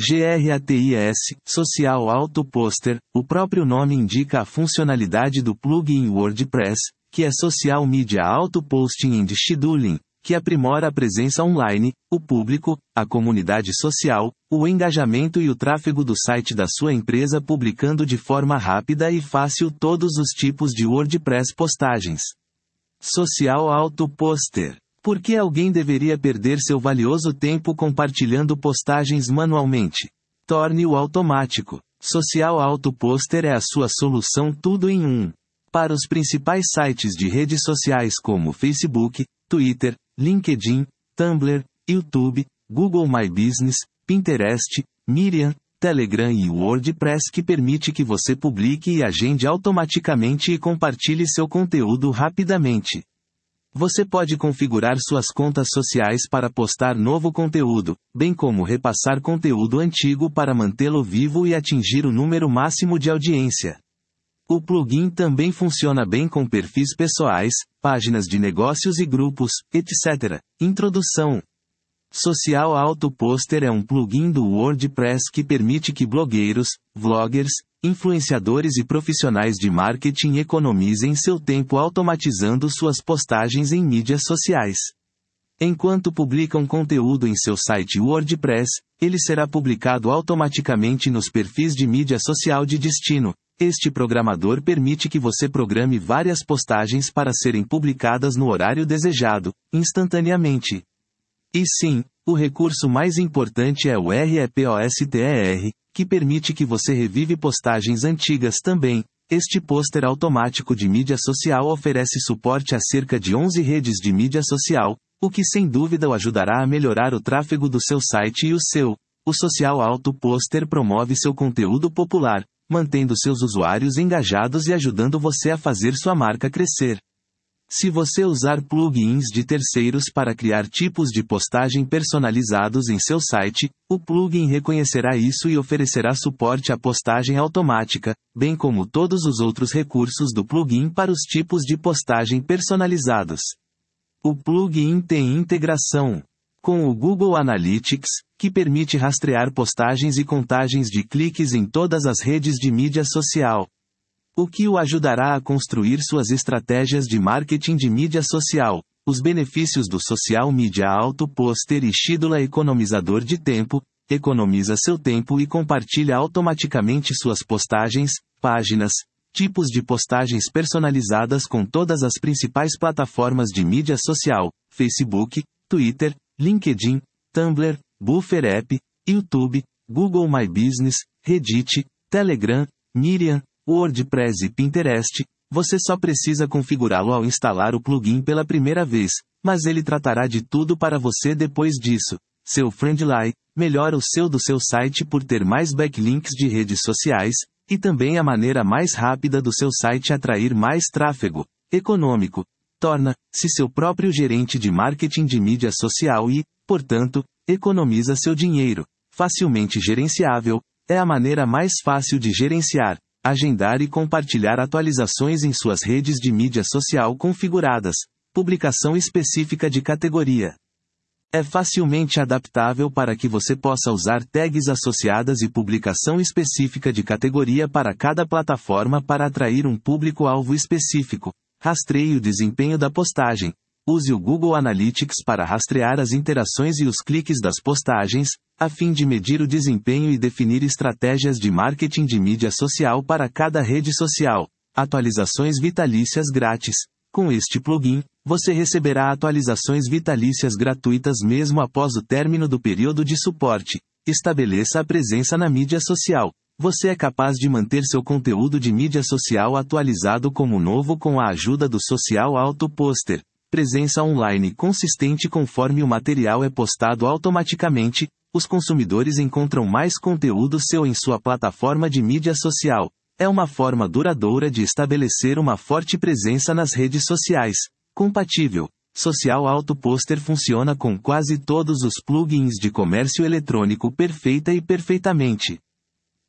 GRATIS, Social Auto Poster. O próprio nome indica a funcionalidade do plugin WordPress, que é Social Media Auto Posting and Scheduling, que aprimora a presença online, o público, a comunidade social, o engajamento e o tráfego do site da sua empresa, publicando de forma rápida e fácil todos os tipos de WordPress postagens. Social Auto Poster. Por que alguém deveria perder seu valioso tempo compartilhando postagens manualmente? Torne-o automático. Social Auto Poster é a sua solução tudo em um. Para os principais sites de redes sociais como Facebook, Twitter, LinkedIn, Tumblr, YouTube, Google My Business, Pinterest, Medium, Telegram e WordPress, que permite que você publique e agende automaticamente e compartilhe seu conteúdo rapidamente. Você pode configurar suas contas sociais para postar novo conteúdo, bem como repassar conteúdo antigo para mantê-lo vivo e atingir o número máximo de audiência. O plugin também funciona bem com perfis pessoais, páginas de negócios e grupos, etc. Introdução. Social Auto Poster é um plugin do WordPress que permite que blogueiros, vloggers, influenciadores e profissionais de marketing economizem seu tempo automatizando suas postagens em mídias sociais. Enquanto publicam conteúdo em seu site WordPress, ele será publicado automaticamente nos perfis de mídia social de destino. Este programador permite que você programe várias postagens para serem publicadas no horário desejado, instantaneamente. E sim, o recurso mais importante é o REPOSTER, que permite que você revive postagens antigas também. Este pôster automático de mídia social oferece suporte a cerca de 11 redes de mídia social, o que sem dúvida o ajudará a melhorar o tráfego do seu site e o seu. O Social Auto Poster promove seu conteúdo popular, mantendo seus usuários engajados e ajudando você a fazer sua marca crescer. Se você usar plugins de terceiros para criar tipos de postagem personalizados em seu site, o plugin reconhecerá isso e oferecerá suporte à postagem automática, bem como todos os outros recursos do plugin para os tipos de postagem personalizados. O plugin tem integração com o Google Analytics, que permite rastrear postagens e contagens de cliques em todas as redes de mídia social, o que o ajudará a construir suas estratégias de marketing de mídia social. Os benefícios do Social Media Auto Poster e Schedule: economizador de tempo, economiza seu tempo e compartilha automaticamente suas postagens, páginas, tipos de postagens personalizadas com todas as principais plataformas de mídia social: Facebook, Twitter, LinkedIn, Tumblr, Buffer App, YouTube, Google My Business, Reddit, Telegram, Medium, WordPress e Pinterest. Você só precisa configurá-lo ao instalar o plugin pela primeira vez, mas ele tratará de tudo para você depois disso. Seu Friendly melhora o SEO do seu site por ter mais backlinks de redes sociais, e também a maneira mais rápida do seu site atrair mais tráfego. Econômico. Torna-se seu próprio gerente de marketing de mídia social e, portanto, economiza seu dinheiro. Facilmente gerenciável. É a maneira mais fácil de gerenciar, agendar e compartilhar atualizações em suas redes de mídia social configuradas. Publicação específica de categoria. É facilmente adaptável para que você possa usar tags associadas e publicação específica de categoria para cada plataforma para atrair um público-alvo específico. Rastreie o desempenho da postagem. Use o Google Analytics para rastrear as interações e os cliques das postagens, a fim de medir o desempenho e definir estratégias de marketing de mídia social para cada rede social. Atualizações vitalícias grátis. Com este plugin, você receberá atualizações vitalícias gratuitas mesmo após o término do período de suporte. Estabeleça a presença na mídia social. Você é capaz de manter seu conteúdo de mídia social atualizado como novo com a ajuda do Social Auto Poster. Presença online consistente. Conforme o material é postado automaticamente, os consumidores encontram mais conteúdo seu em sua plataforma de mídia social. É uma forma duradoura de estabelecer uma forte presença nas redes sociais. Compatível. Social Auto Poster funciona com quase todos os plugins de comércio eletrônico perfeita e perfeitamente.